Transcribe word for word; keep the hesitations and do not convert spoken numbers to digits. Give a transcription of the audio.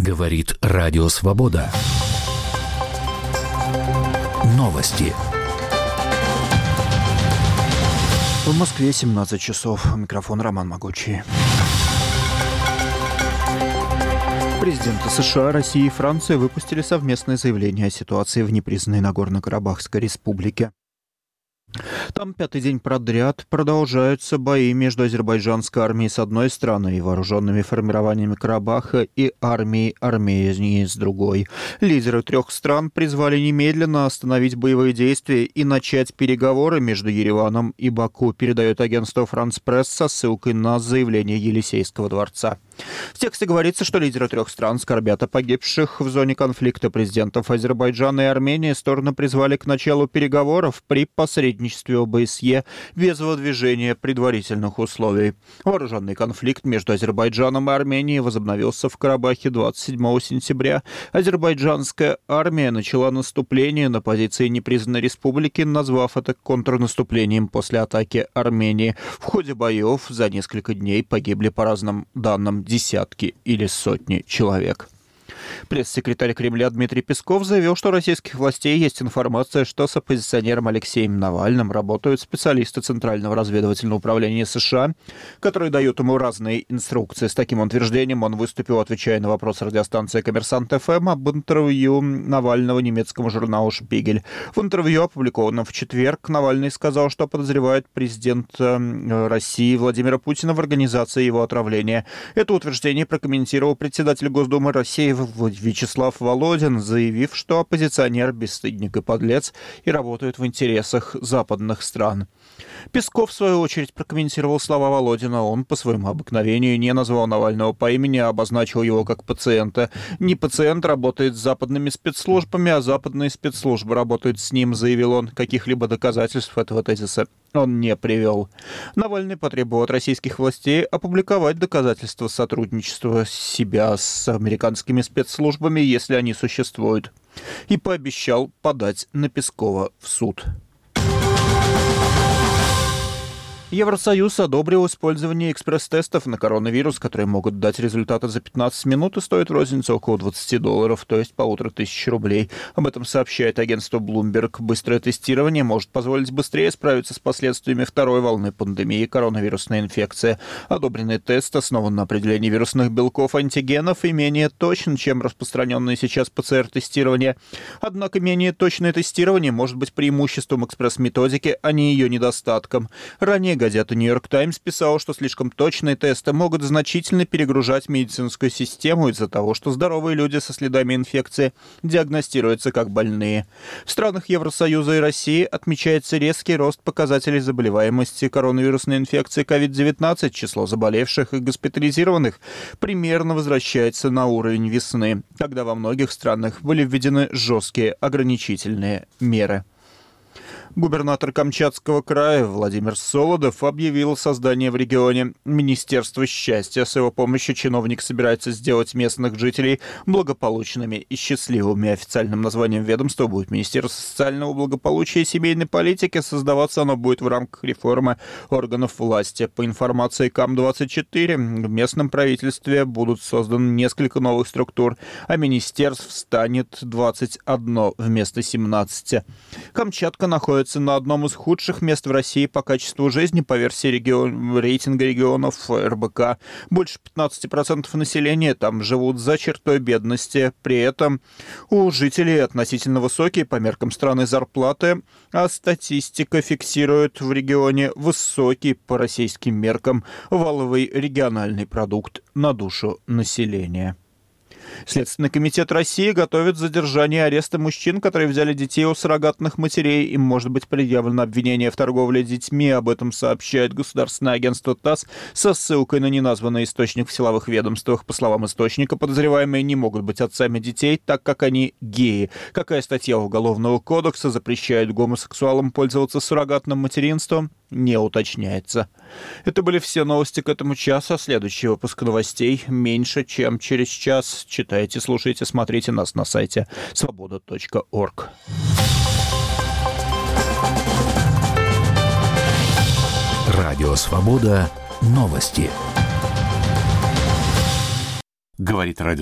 Говорит Радио Свобода. Новости. В Москве семнадцать часов. Микрофон Роман Могучий. Президенты США, России и Франции выпустили совместное заявление о ситуации в непризнанной Нагорно-Карабахской республике. Там пятый день подряд продолжаются бои между азербайджанской армией с одной стороны и вооруженными формированиями Карабаха и армией Армении с другой. Лидеры трех стран призвали немедленно остановить боевые действия и начать переговоры между Ереваном и Баку, передает агентство «Франс Пресс» со ссылкой на заявление Елисейского дворца. В тексте говорится, что лидеры трех стран скорбят о погибших в зоне конфликта президентов Азербайджана и Армении. Стороны призвали к началу переговоров при посредничестве ОБСЕ без выдвижения предварительных условий. Вооруженный конфликт между Азербайджаном и Арменией возобновился в Карабахе двадцать седьмого сентября. Азербайджанская армия начала наступление на позиции непризнанной республики, назвав это контрнаступлением после атаки Армении. В ходе боев за несколько дней погибли, по разным данным, десятки или сотни человек. Пресс-секретарь Кремля Дмитрий Песков заявил, что у российских властей есть информация, что с оппозиционером Алексеем Навальным работают специалисты Центрального разведывательного управления США, которые дают ему разные инструкции. С таким утверждением он выступил, отвечая на вопрос радиостанции «Коммерсант ФМ» об интервью Навального немецкому журналу «Шпигель». В интервью, опубликованном в четверг, Навальный сказал, что подозревает президента России Владимира Путина в организации его отравления. Это утверждение прокомментировал председатель Госдумы России Вячеслав Володин, заявив, что оппозиционер бесстыдник и подлец и работает в интересах западных стран. Песков, в свою очередь, прокомментировал слова Володина. Он, по своему обыкновению, не назвал Навального по имени, а обозначил его как пациента. Не пациент работает с западными спецслужбами, а западные спецслужбы работают с ним, заявил он. Каких-либо доказательств этого тезиса он не привел. Навальный потребовал от российских властей опубликовать доказательства сотрудничества себя с американскими спецслужбами, если они существуют, и пообещал подать на Пескова в суд. Евросоюз одобрил использование экспресс-тестов на коронавирус, которые могут дать результаты за пятнадцать минут и стоят в рознице около двадцать долларов, то есть полутора тысяч рублей. Об этом сообщает агентство Bloomberg. Быстрое тестирование может позволить быстрее справиться с последствиями второй волны пандемии коронавирусной инфекции. Одобренный тест основан на определении вирусных белков антигенов и менее точен, чем распространенное сейчас ПЦР-тестирование. Однако менее точное тестирование может быть преимуществом экспресс-методики, а не ее недостатком. Ранее газета «Нью-Йорк Таймс» писала, что слишком точные тесты могут значительно перегружать медицинскую систему из-за того, что здоровые люди со следами инфекции диагностируются как больные. В странах Евросоюза и России отмечается резкий рост показателей заболеваемости коронавирусной инфекцией ковид девятнадцать. Число заболевших и госпитализированных примерно возвращается на уровень весны, когда во многих странах были введены жесткие ограничительные меры. Губернатор Камчатского края Владимир Солодов объявил создание в регионе Министерства счастья. С его помощью чиновник собирается сделать местных жителей благополучными и счастливыми. Официальным названием ведомства будет Министерство социального благополучия и семейной политики. Создаваться оно будет в рамках реформы органов власти. По информации КАМ двадцать четыре, в местном правительстве будут созданы несколько новых структур, а министерств станет двадцать одно вместо семнадцати. Камчатка находится на одном из худших мест в России по качеству жизни по версии регион... рейтинга регионов эр бэ ка. Больше пятнадцать процентов населения там живут за чертой бедности. При этом у жителей относительно высокие по меркам страны зарплаты, а статистика фиксирует в регионе высокий по российским меркам валовый региональный продукт на душу населения. Следственный комитет России готовит задержание и аресты мужчин, которые взяли детей у суррогатных матерей. Им может быть предъявлено обвинение в торговле детьми. Об этом сообщает государственное агентство ТАСС со ссылкой на неназванный источник в силовых ведомствах. По словам источника, подозреваемые не могут быть отцами детей, так как они геи. Какая статья Уголовного кодекса запрещает гомосексуалам пользоваться суррогатным материнством, не уточняется. Это были все новости к этому часу. Следующий выпуск новостей меньше, чем через час. Читайте, слушайте, смотрите нас на сайте свобода точка орг. Радио «Свобода». Новости. Говорит радио